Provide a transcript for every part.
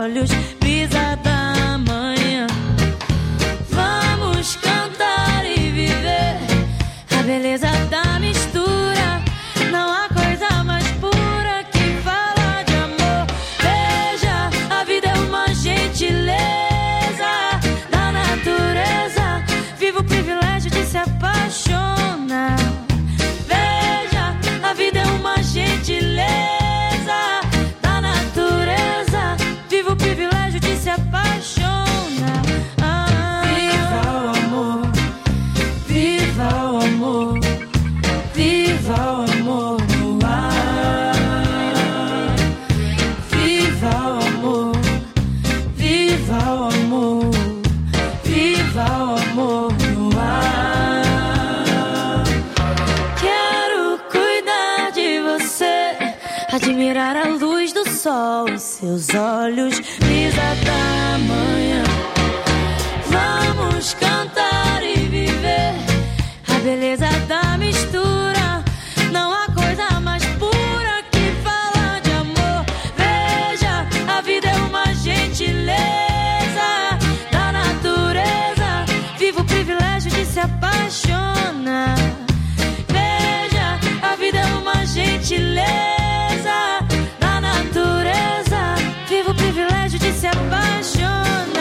olhos, brisa da manhã. Vamos cantar e viver a beleza da mistura. Não há coisa mais pura que falar de amor. Veja, a vida é uma gentileza da natureza. Viva o privilégio de se apaixonar. Veja, a vida é uma gentileza da natureza. Viva o privilégio de se apaixonar. Viva o amor, viva o amor, viva o amor no ar. Viva o amor, viva o amor, viva o amor no ar. Quero cuidar de você, admirar a luz do sol em seus olhos, brisa da manhã. Vamos cantar e viver a beleza da mistura. Não há coisa mais pura que falar de amor. Veja, a vida é uma gentileza da natureza. Viva o privilégio de se apaixonar. Veja, a vida é uma gentileza da natureza. Viva o privilégio de se apaixonar.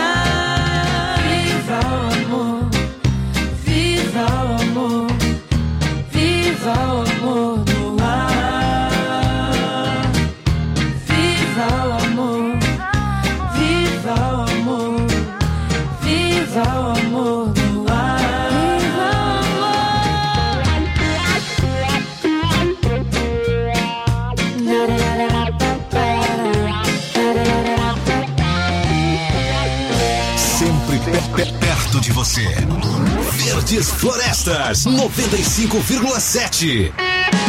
Viva o amor, viva o amor, viva o amor no ar. Viva o amor, viva o amor, viva o amor no ar. Viva Sempre perto de você. Verdes Florestas 95,7.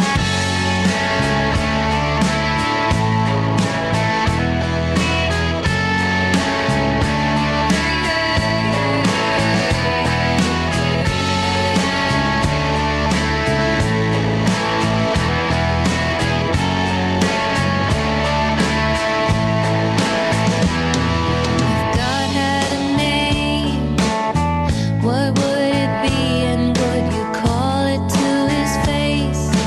God had a name, what would it be, and would you call it to his face?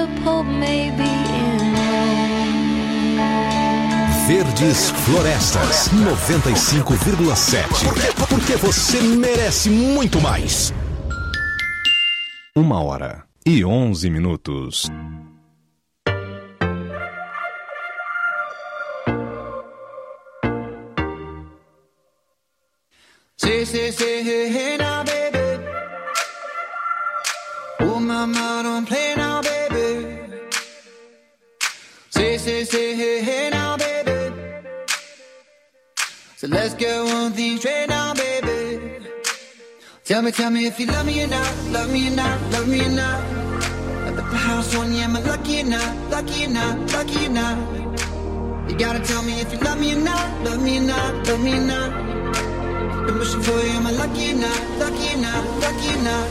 the Pope may be in Rome. Verdes Florestas 95,7. Porque você merece muito mais. 1h11. Say, hey, now, baby. Oh, mama, don't play now, baby. Say, hey, now, baby. So let's get one thing straight now, baby. Tell me if you love me or not, love me or not, love me or not. I put the house on you, am I lucky or not, lucky or not, lucky or not? You gotta tell me if you love me or not, love me or not, love me or not. Been wishing for you, am I lucky or not, lucky or not, lucky or not?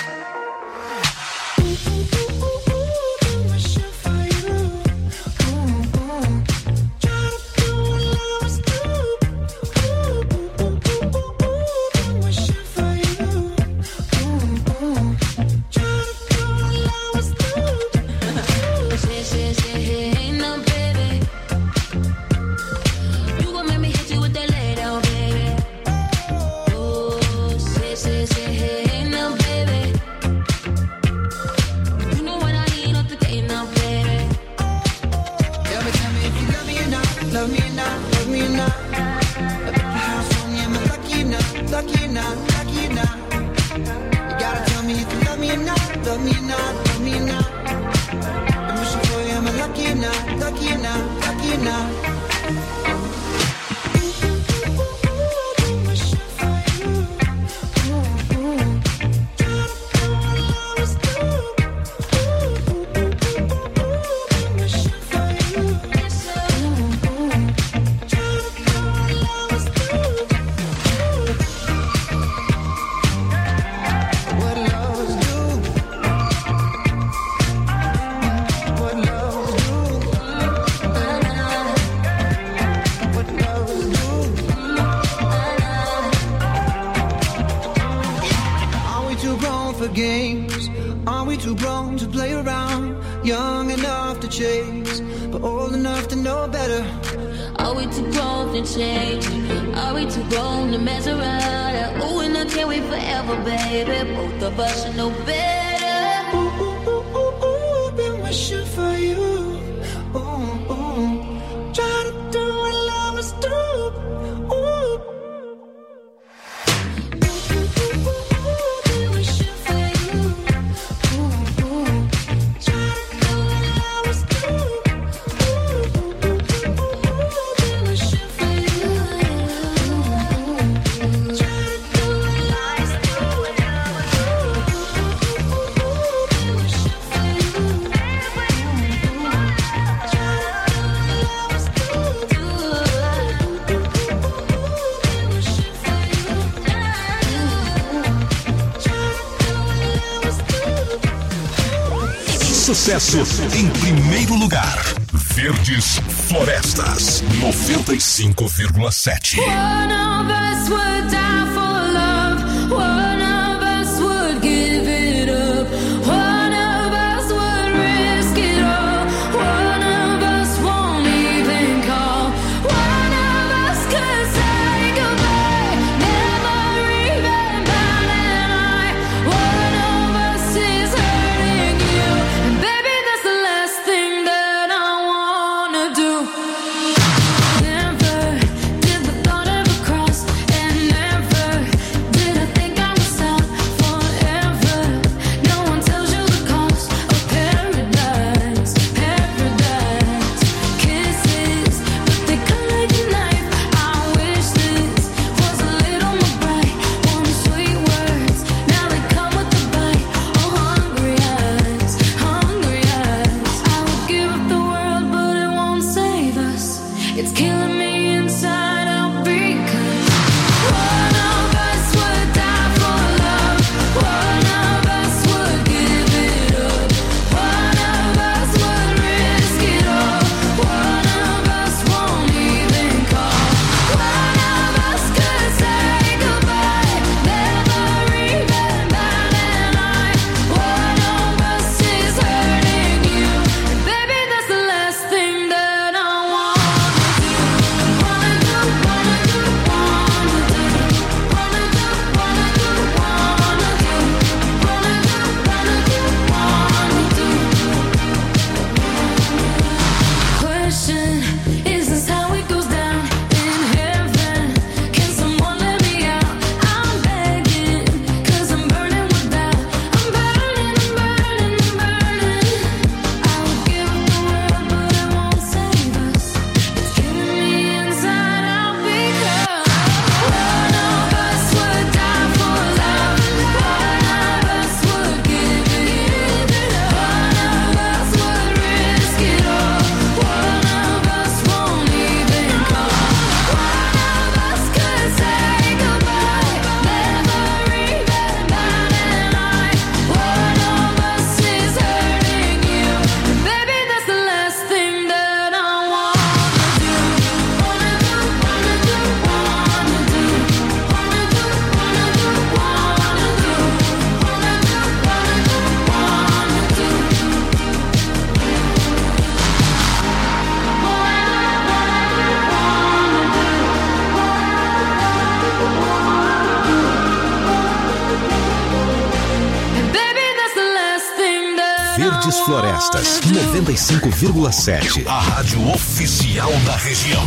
Sucesso em primeiro lugar. Verdes Florestas 95,7. One of us would die for love. One of us would give it up. One of us would risk it all. One of us won't even call. One of us could say goodbye, never even bat an eye. One of us is hurting you, and baby, that's the last thing that I wanna do. Never did the thought ever cross, and never Verdes Florestas, 95,7. A rádio oficial da região.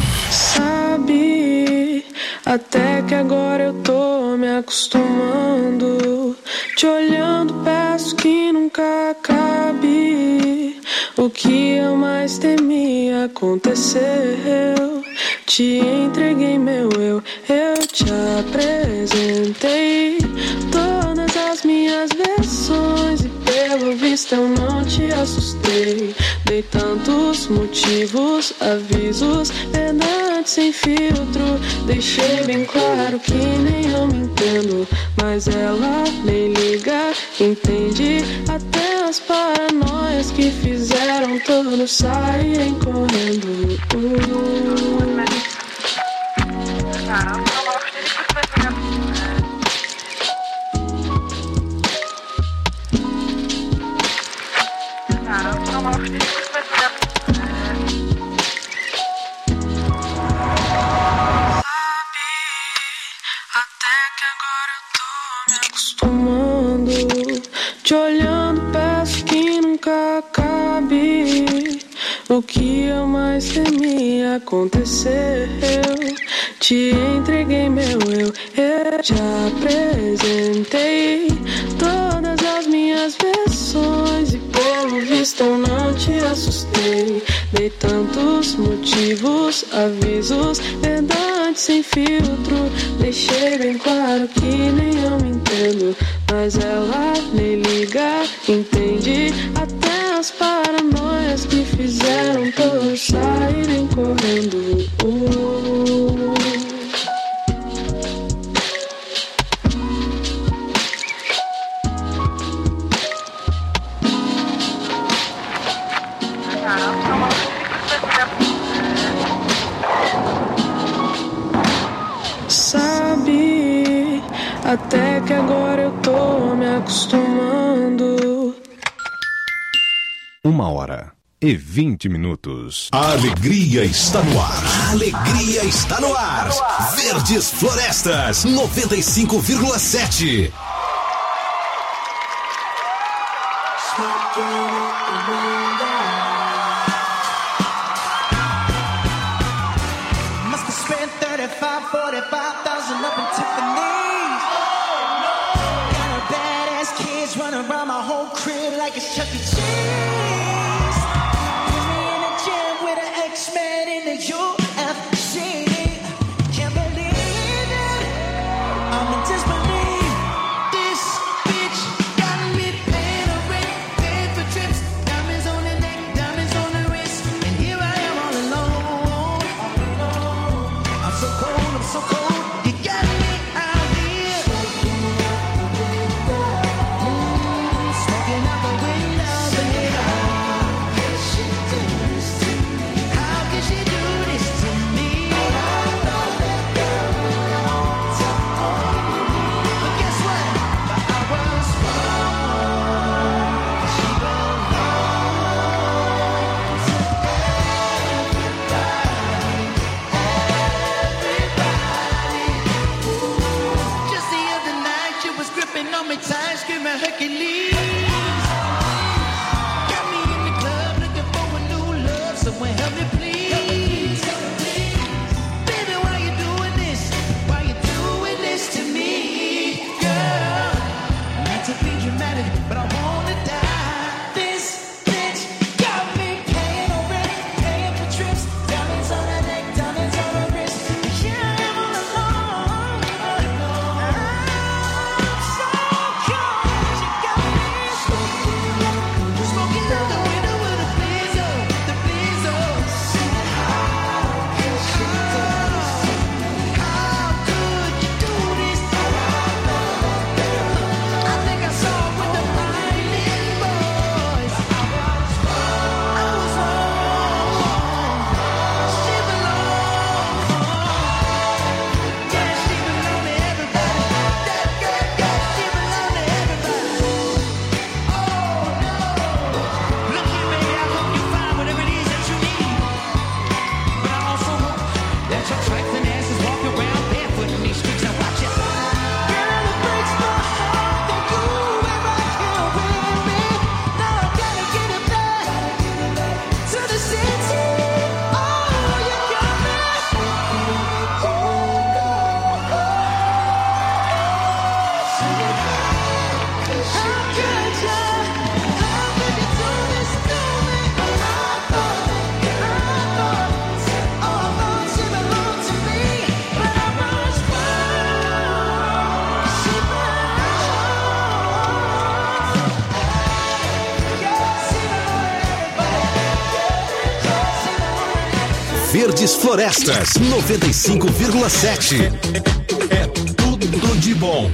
Sabe, até que agora eu tô me acostumando. Te olhando, peço que nunca acabe. O que eu mais temia aconteceu. Te entreguei meu eu te apresentei todas as minhas versões e pelo visto eu não te assustei. Dei tantos motivos, avisos, verdade sem filtro. Deixei bem claro que nem eu me entendo, mas ela nem liga, entende até as paranoias que fizeram todos saírem correndo. Te olhando, peço que nunca acabe. O que eu mais temia aconteceu. Te entreguei meu eu te apresentei todas as minhas versões e pelo visto eu não te assustei. Dei tantos motivos, avisos, verdade sem filtro. Deixei bem claro que nem eu me entendo, mas ela nem liga, entende até as paranoias que fizeram todos saírem correndo. Sabe, até que agora eu tô me acostumando. 1h20. A alegria está no ar. A alegria está no ar. Verdes Florestas, 95,7. Must have spent 35, 45,000 up in Tiffany's. Got a badass kids running around my whole crib like it's Chuck E. Cheese. Put me in the gym with an X-Men in the UFC. Can't believe it. I'm in disbelief. This bitch got me paying a rent, paying for trips. Diamonds on the neck, diamonds on the wrist. And here I am all alone. I'm so cold, I'm so cold. You got me out here. Smoking out the window, baby. How could she do this to me? But guess what? But I was wrong. She belongs to everybody. Just the other night, she was gripping on me tight, screaming Hercules. Got me in the club looking for a new love. Someone help me, please. Baby, why you doing this? Why you doing this to me, girl? Not to be dramatic, but I wanna die. This bitch got me paying no rent, paying for trips. Diamonds on her neck, diamonds on her wrist. Here I am all alone. I'm so cold. She got me smoking out the window with a blizzard, the blizzard. Verdes Florestas, 95,7. É tudo de bom.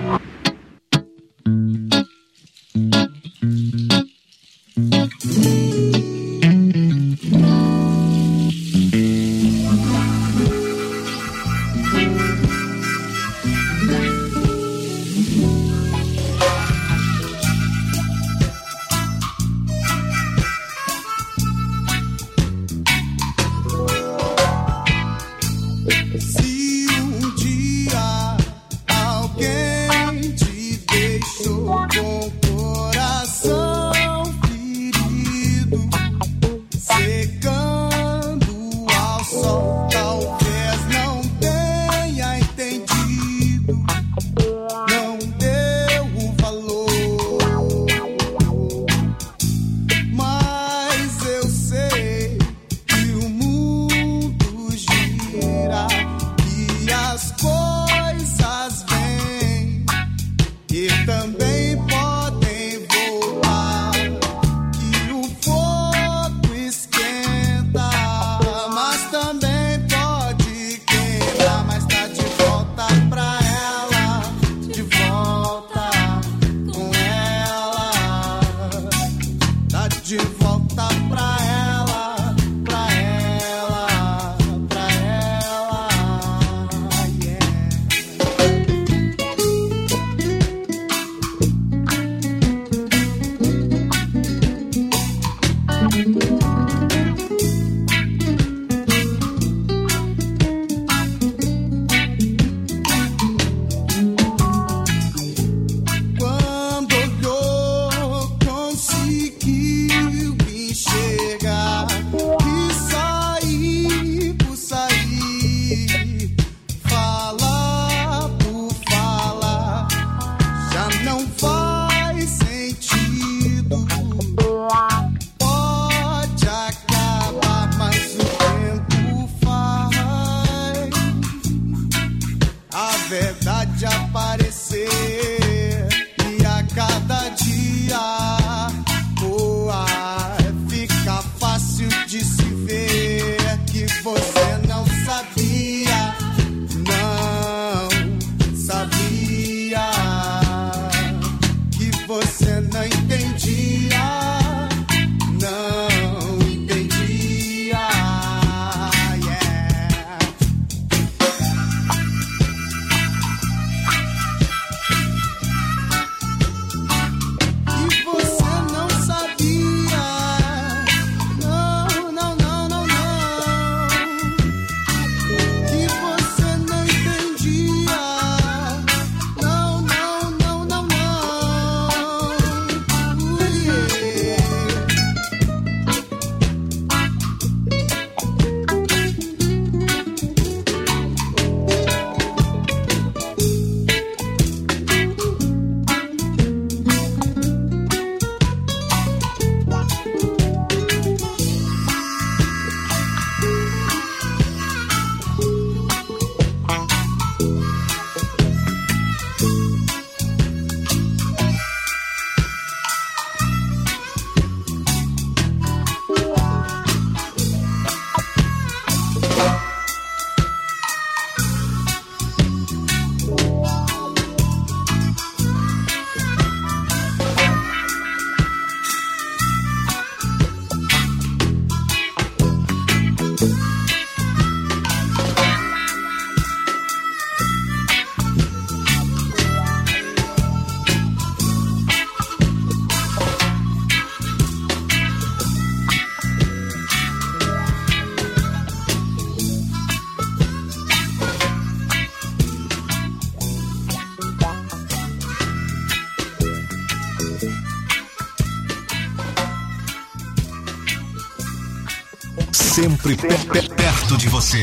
Sempre perto de você.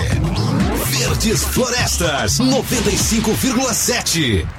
Verdes Florestas, 95,7.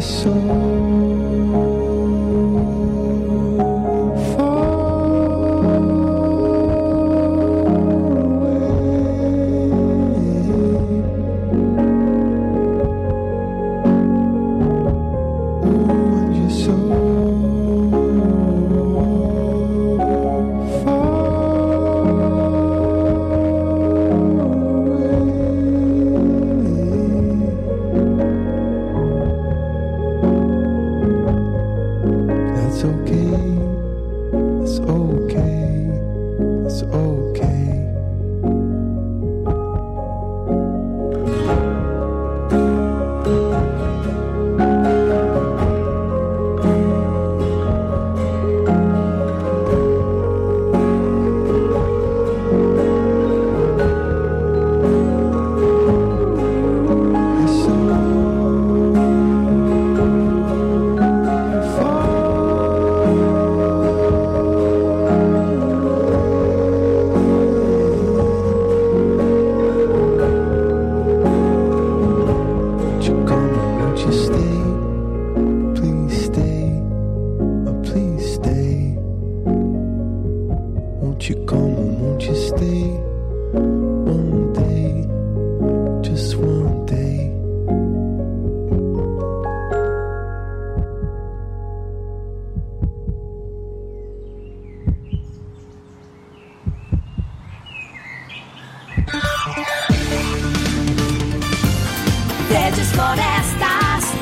Verdes Florestas,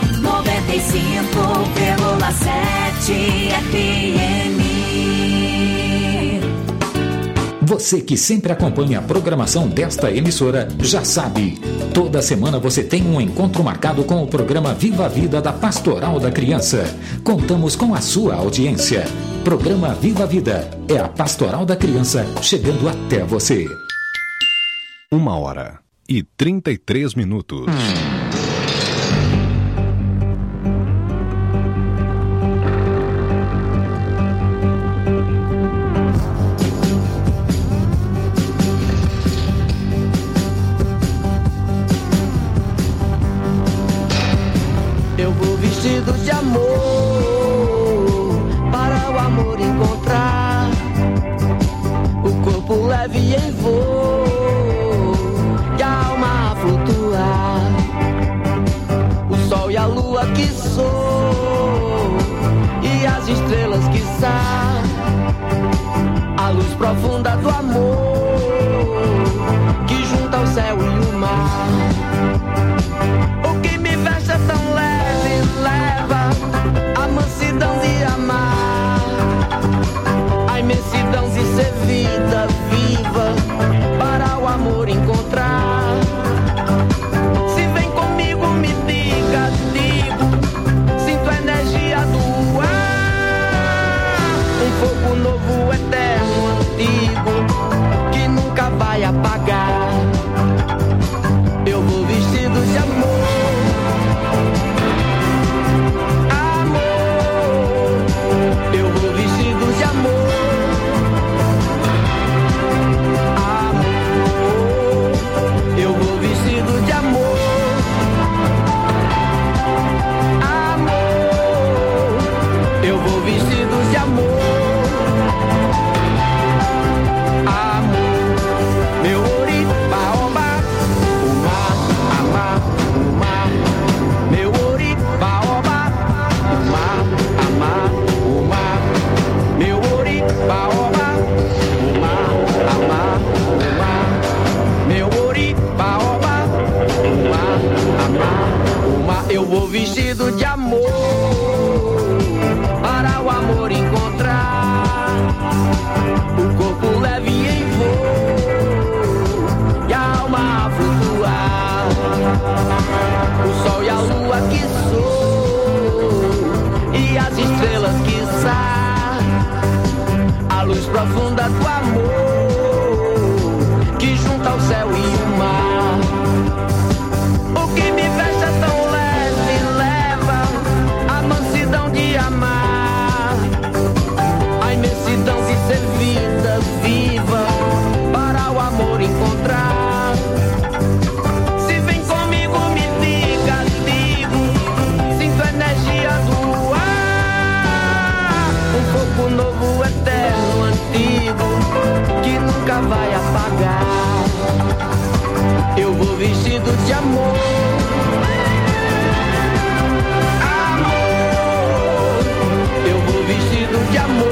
95,7 FM. Você que sempre acompanha a programação desta emissora já sabe, toda semana você tem um encontro marcado com o programa Viva a Vida da Pastoral da Criança. Contamos com a sua audiência. Programa Viva a Vida é a Pastoral da Criança chegando até você. 1h33. Eu vou vestido de amor para o amor encontrar o corpo leve em voo e a alma a flutuar. O sol e a lua que sou e as estrelas que são, a luz profunda do amor que junta o céu e o mar. O que me veste é tão leve, leva a mansidão de amar, a imensidão de ser vida viva para o amor encontrar. Se vem comigo me diga, digo, sinto a energia do ar, um fogo novo, eterno, antigo, que nunca vai apagar. Eu vou vestido de amor, amor. Eu vou vestido de amor, amor. Eu vou vestido de amor, amor. Eu vou vestido de amor, amor. Meu ouro e vestido de amor. Amor, eu vou vestido de amor.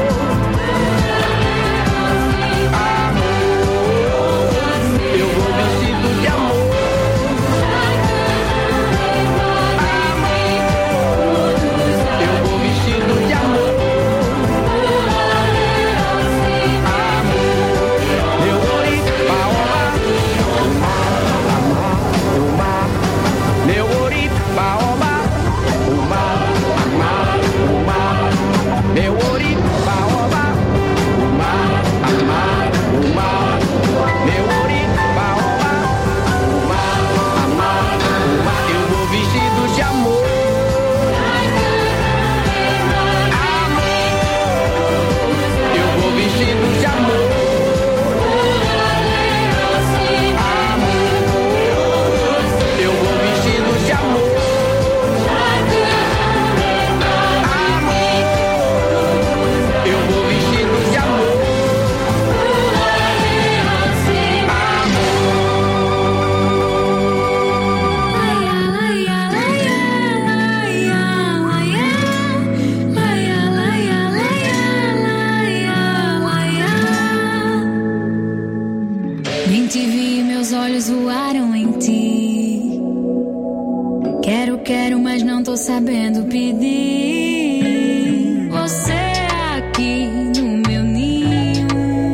Sabendo pedir você aqui no meu ninho,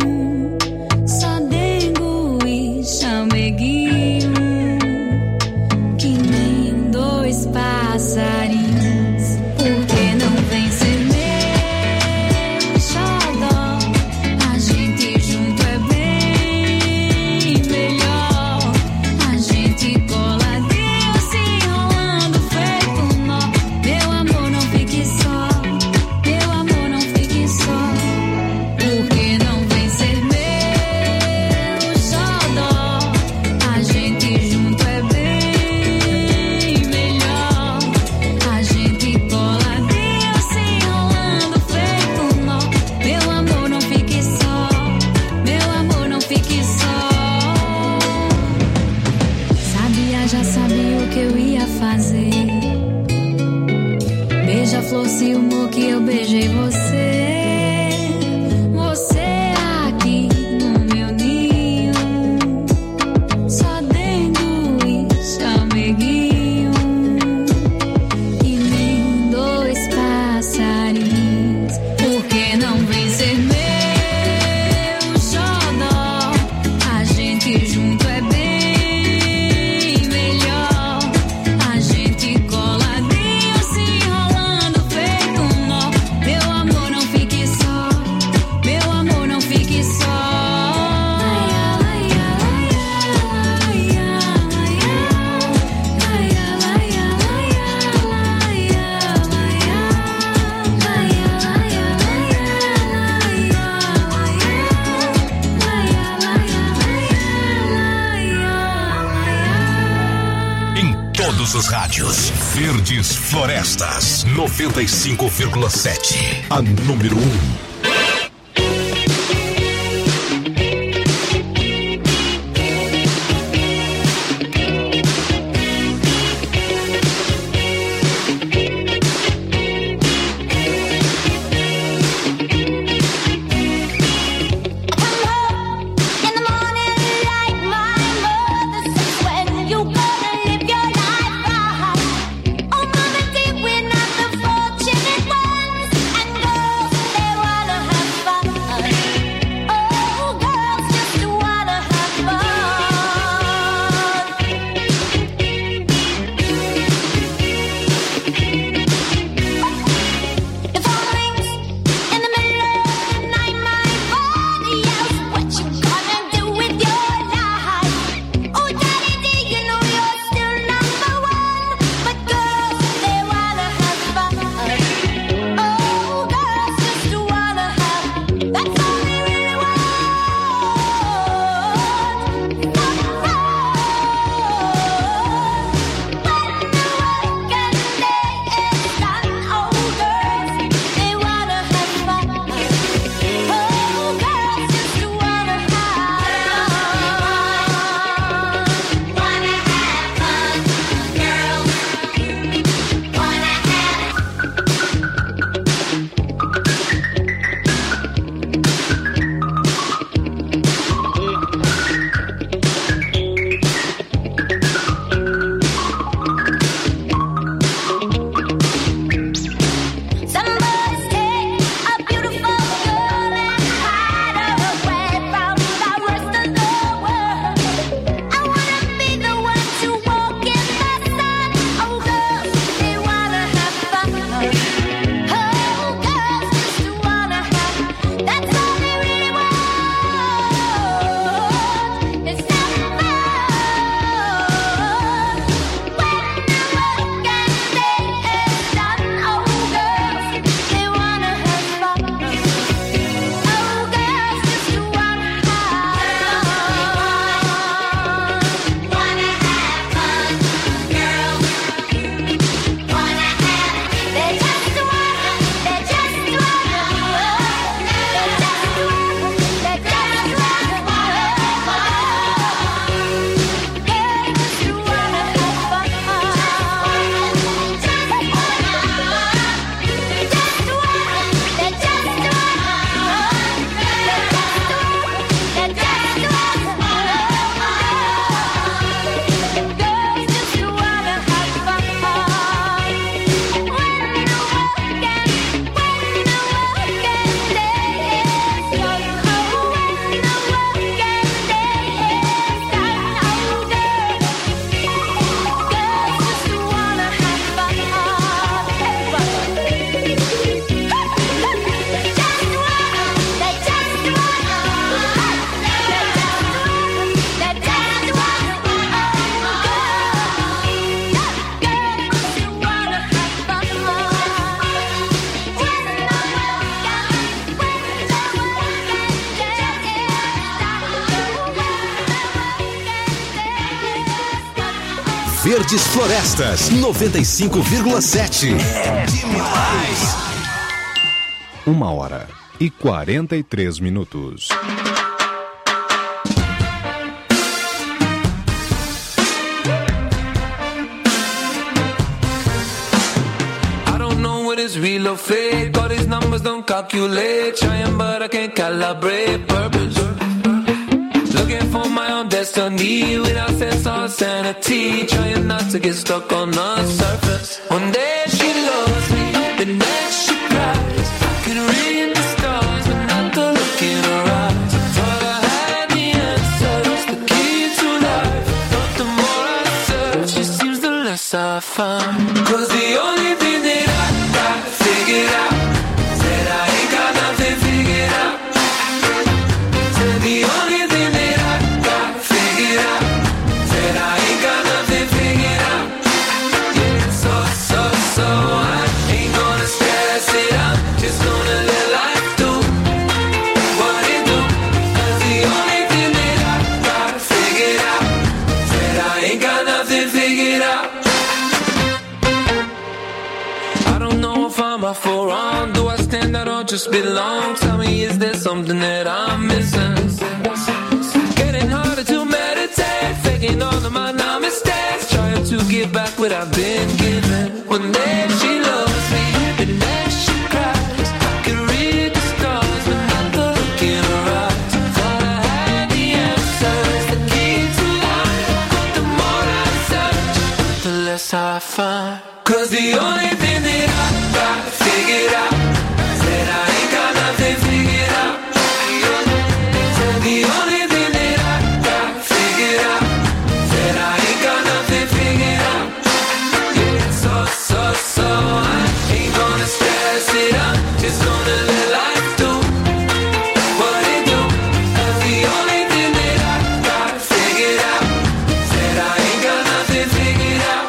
só dengo e chameguinho, que nem dois passarinhos. Por que não vem ser meu xodó? A gente junto é bem melhor. A gente coladinho se enrolando feito. Meu amor, não fique só. Meu amor, não fique só. Porque não vem ser meu xodó. A gente junto é bem melhor. A gente coladinho se enrolando feito nó. Meu amor, não fique só. Meu amor, não fique só. Sabia, já sabia o que eu ia fazer. Beija-flor, se humor que eu beijei você. Você aqui no meu ninho, só dengo e chameguinho, e nem dois passarinhos. Por que não vem ser meu xodó? A gente junto é bem melhor. A gente coladinho se enrolando feito nó. Meu amor, não fique só. Meu amor, não fique só. Em todos os rádios, Verdes Florestas 95,7. A número 1. In the morning, like my mother says, when you gonna live your life right? Oh, mama, dear, we're not the fortunate ones, and girls, they want Verdes Florestas 95,7. É demais. 1h43. Is real or fake? All these numbers don't calculate. Trying but I can't calibrate purpose. Looking for my own destiny without sense or sanity. Trying not to get stuck on the surface. One day she loves me, the next she cries. I can read the stars but not the look in her eyes. Thought I had the answers, the key to life. But the more I search, it seems the less I find. 'Cause the only thing that figured out, said I ain't got nothing figured out. Said the only thing that I got figured out, said I ain't got nothing figured out. Yeah, so I ain't gonna stress it out, just gonna let life do what it do. 'Cause the only thing that I got figured out, said I ain't got nothing figured out. I'm up for wrong. Do I stand out or just belong? Tell me, is there something that I'm missing? Getting harder to meditate, faking all of my mistakes, trying to get back what I've been given. One day she loves me, the next she cries. I can read the stars but not the look in her eyes. Thought I had the answers, the key to life. But the more I search, the less I find. 'Cause the only thing that I got figured out, said I ain't got nothing figured out. Said the only thing that I got figured out, said I ain't got nothing figured out. Yeah, so I ain't gonna stress it out, just gonna let life do what it do. 'Cause the only thing that I got figured out, said I ain't got nothing figured out.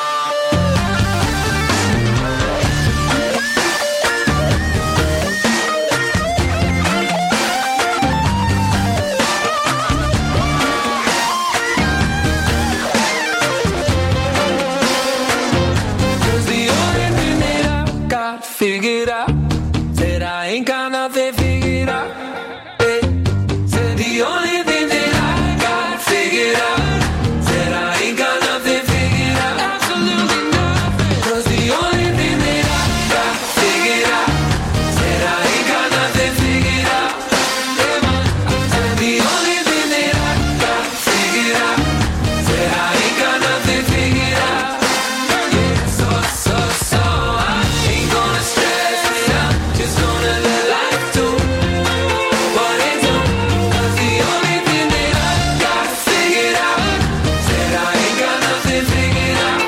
Figured out, said I ain't got nothing figured out. Hey, said the only thing that I got figured out, said I ain't got nothing figured out. Absolutely nothing. 'Cause the only thing that I got figured out, said I ain't got nothing figured out. Hey, man, said the only thing that I got figured out, said I ain't got nothing figured out. Yeah, so I ain't gonna stress it out, just gonna let life do what it do. 'Cause the only thing that I got figured out, said I ain't got nothing figured out.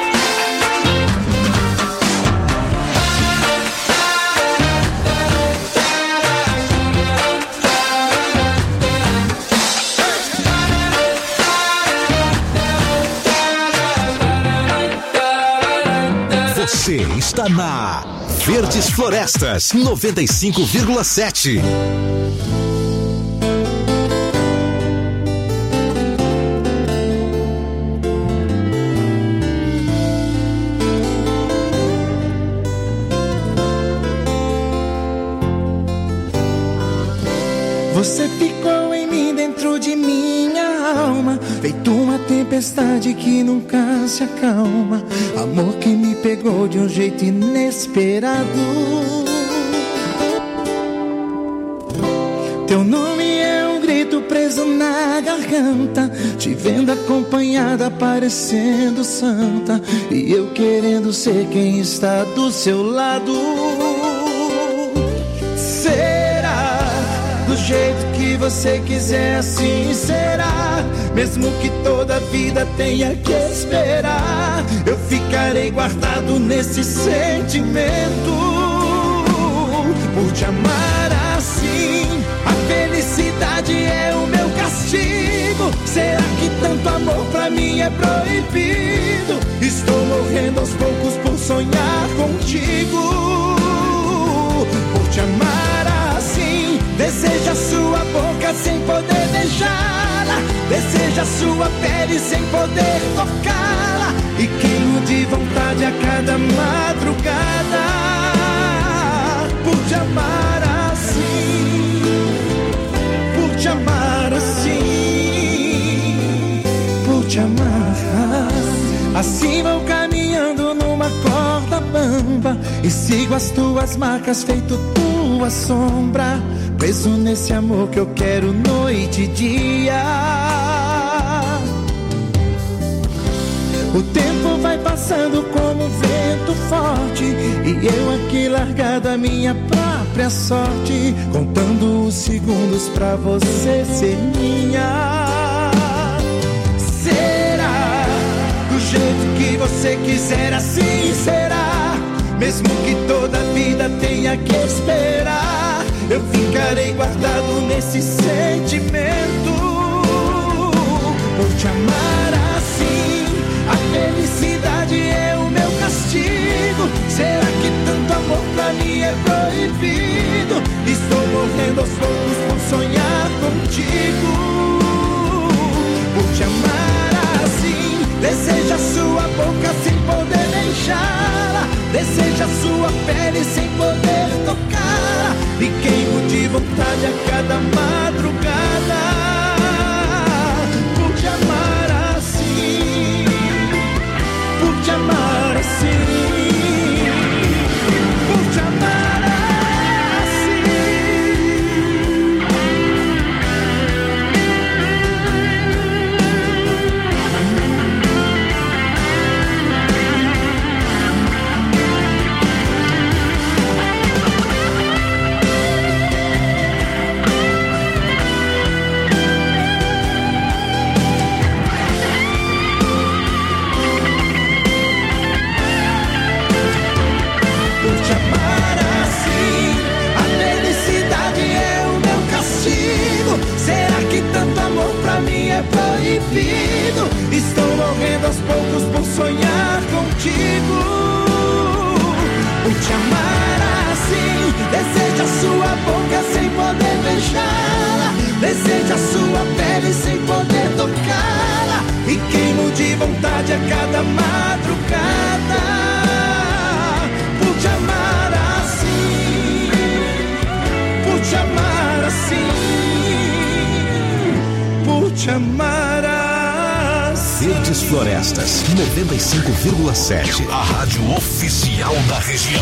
Você está na Verdes Florestas 95,7. Você ficou em mim, dentro de minha alma, feito uma tempestade que nunca se acalma. Amor que me pegou de um jeito inesperado. Teu nome é um grito preso na garganta, te vendo acompanhada, parecendo santa, e eu querendo ser quem está do seu lado. Será do jeito que você quiser, assim será. Mesmo que toda a vida tenha que esperar, eu ficarei guardado nesse sentimento. Por te amar assim, a felicidade é o meu castigo. Será que tanto amor pra mim é proibido? Estou morrendo aos poucos por sonhar contigo. Por te amar assim, deseja sua boca sem poder beijá-la, deseja sua pele sem poder tocá-la, e cada madrugada, por te amar assim, por te amar assim, por te amar. Assim vou caminhando numa corda bamba e sigo as tuas marcas feito tua sombra, preso nesse amor que eu quero noite e dia. O tempo vai passando como um vento forte e eu aqui largada a minha própria sorte, contando os segundos pra você ser minha. Será do jeito que você quiser, assim será, mesmo que toda a vida tenha que esperar, eu ficarei guardado nesse sentimento, por te amar assim. A felicidade é o meu castigo. Será que tanto amor pra mim é proibido? Estou morrendo aos poucos por sonhar contigo, por te amar assim. Deseja sua boca sem poder beijá-la, deseja sua pele sem poder tocá-la, e queimo de vontade a cada madrugada, por te amar assim, por te amar assim, por te amar assim. Será que tanto amor pra mim é proibido? Estou morrendo aos poucos por sonhar contigo, por te amar assim. Deseja sua boca sem poder beijá-la, deseja sua pele sem poder tocá-la, e queimo de vontade a cada madrugada, por te amar assim, por te amar assim, por te amar assim. Verdes Florestas 95,7, a rádio oficial da região.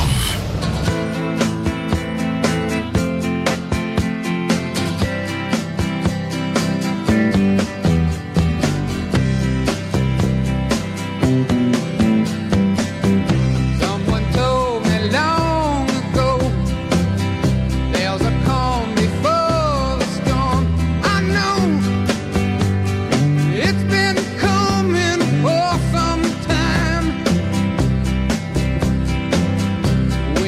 When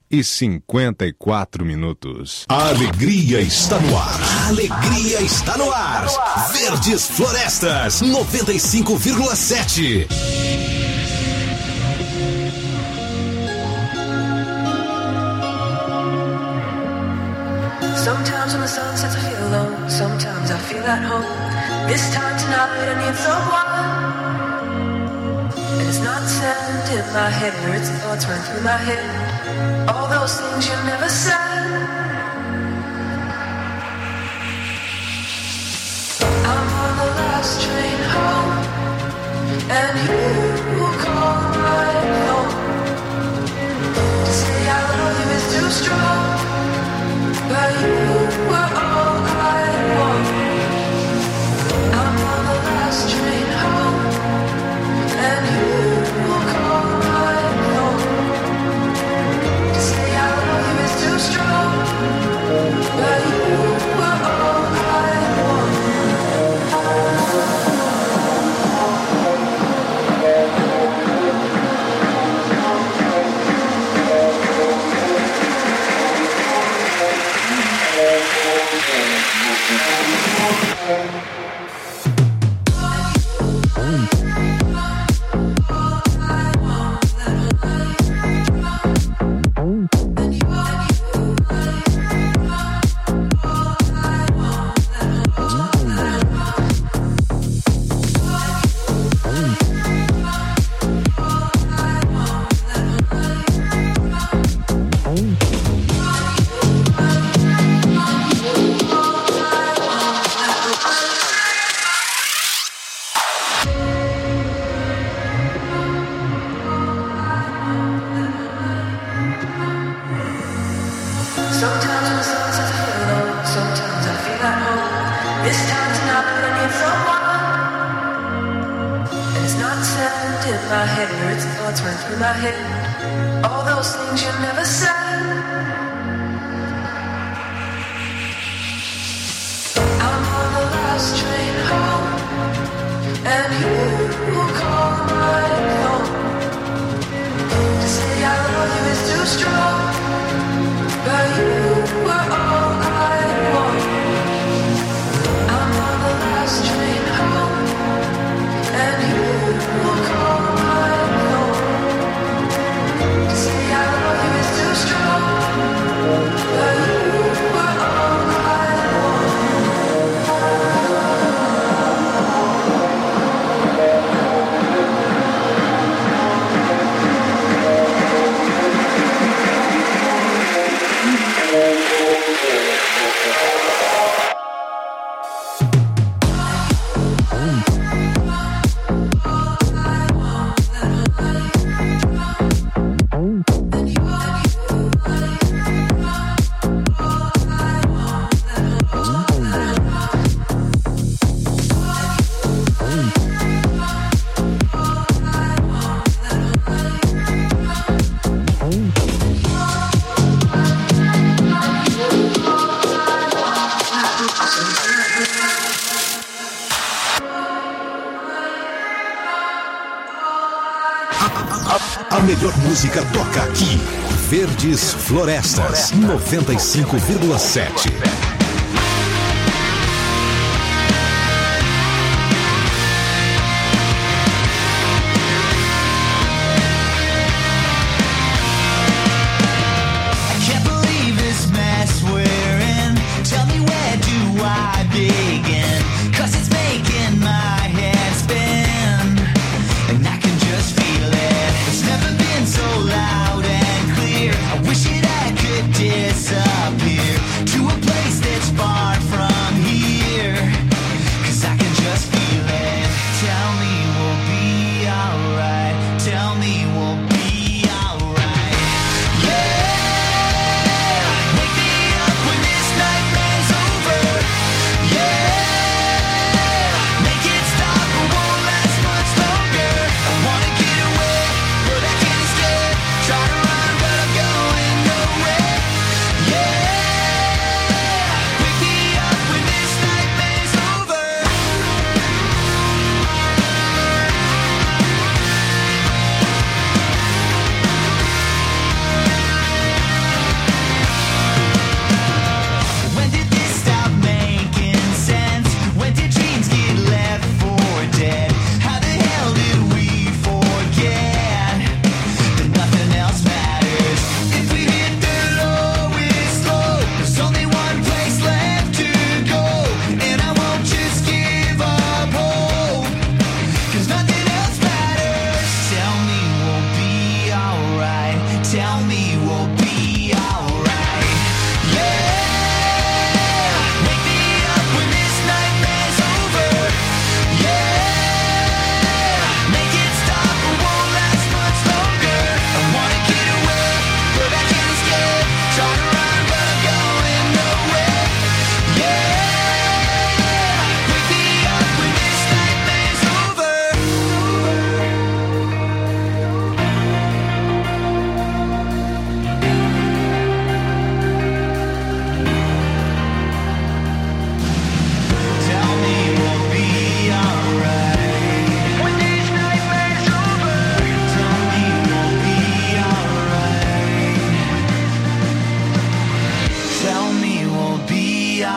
11h54. A alegria está no ar. A alegria está no ar. Verdes Florestas 95,7. Sometimes when the sun sets I feel alone. Sometimes I feel at home. This time tonight I need someone. And it's not sand in my head, nor its thoughts run through my head. All those things you never said. I'm on the last train home, and you call my phone to say I love you is too strong, but you were all I want. I'm on the last train home, and you will call my phone to say I love you is too strong, but you were all I want. A melhor música toca aqui. Verdes Florestas 95,7. Disappear to a place that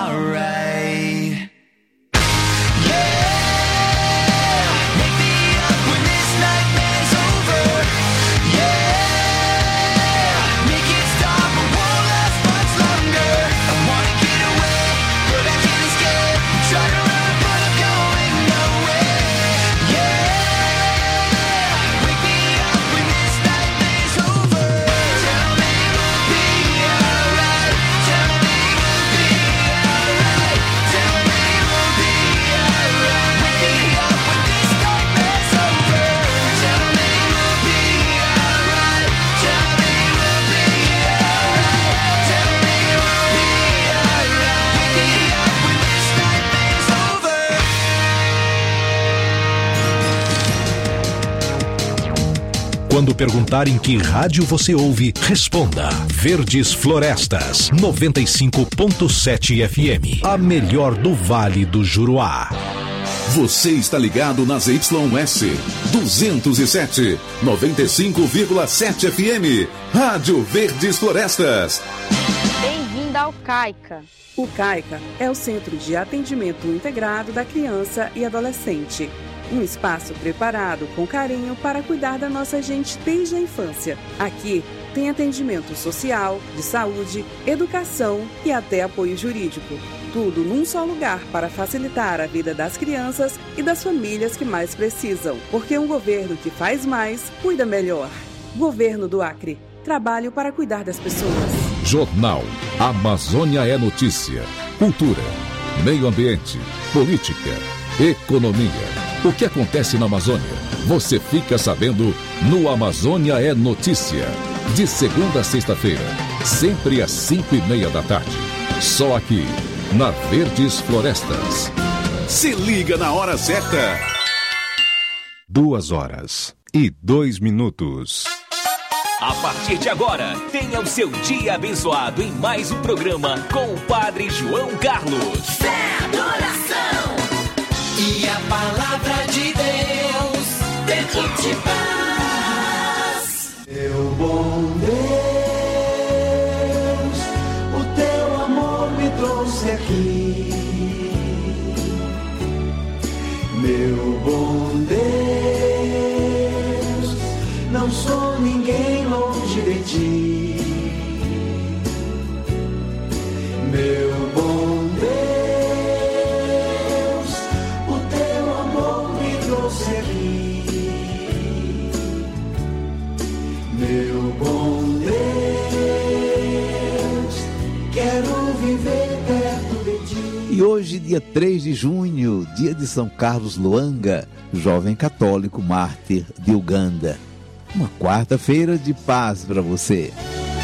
alright. Yeah, wake me up when this nightmare's over. Yeah, make it stop, but won't last much longer. I wanna get away, but I can't escape. Try to run, but I'm going nowhere. Yeah, wake me up when this nightmare's over. Tell me we'll be alright. Tell me we'll be alright. Tell me we'll be alright. Wake me up when this nightmare's over. Tell me we'll be alright. Tell me we'll be alright. Tell me we'll be alright. Wake me up when this nightmare's over. Quando perguntarem que rádio você ouve, responda Verdes Florestas 95.7 FM, a melhor do Vale do Juruá. Você está ligado nas YS 207, 95,7 FM. Rádio Verdes Florestas. Bem-vinda ao CAICA. O CAICA é o Centro de Atendimento Integrado da Criança e Adolescente. Um espaço preparado com carinho para cuidar da nossa gente desde a infância. Aqui tem atendimento social, de saúde, educação e até apoio jurídico. Tudo num só lugar para facilitar a vida das crianças e das famílias que mais precisam. Porque um governo que faz mais, cuida melhor. Governo do Acre. Trabalho para cuidar das pessoas. Jornal Amazônia é Notícia. Cultura, meio ambiente, política, economia. O que acontece na Amazônia? Você fica sabendo no Amazônia é Notícia. De segunda a sexta-feira, sempre às 5:30 da tarde. Só aqui, na Verdes Florestas. Se liga na hora certa. 2h02. A partir de agora, tenha o seu dia abençoado em mais um programa com o Padre João Carlos. Fé, adoração e a palavra de Deus, tempo de paz. Meu bom Deus, o teu amor me trouxe aqui. Meu bom Deus, não sou ninguém longe de ti. Meu bom Deus, o teu amor me trouxe aqui. Meu bom Deus, quero viver perto de ti. E hoje, dia 3 de junho, dia de São Carlos Luanga, jovem católico mártir de Uganda. Uma quarta-feira de paz para você.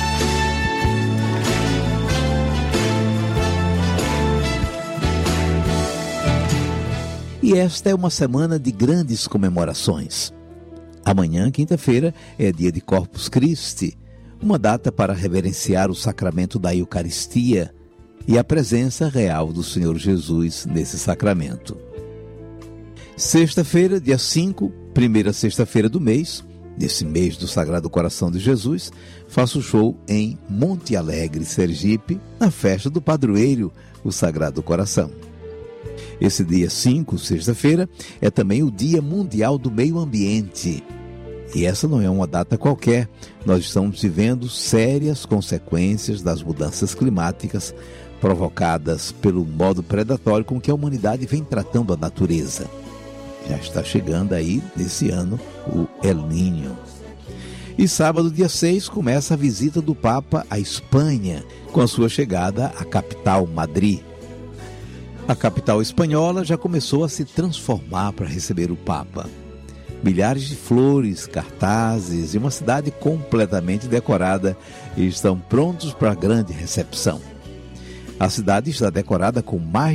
E esta é uma semana de grandes comemorações. Amanhã, quinta-feira, é dia de Corpus Christi, uma data para reverenciar o sacramento da Eucaristia e a presença real do Senhor Jesus nesse sacramento. Sexta-feira, dia 5, primeira sexta-feira do mês, nesse mês do Sagrado Coração de Jesus, faço show em Monte Alegre, Sergipe, na festa do padroeiro, o Sagrado Coração. Esse dia 5, sexta-feira, é também o Dia Mundial do Meio Ambiente. E essa não é uma data qualquer. Nós estamos vivendo sérias consequências das mudanças climáticas provocadas pelo modo predatório com que a humanidade vem tratando a natureza. Já está chegando aí, nesse ano, o El Niño. E sábado, dia 6, começa a visita do Papa à Espanha, com a sua chegada à capital, Madrid. A capital espanhola já começou a se transformar para receber o Papa. Milhares de flores, cartazes e uma cidade completamente decorada estão prontos para a grande recepção. A cidade está decorada com mais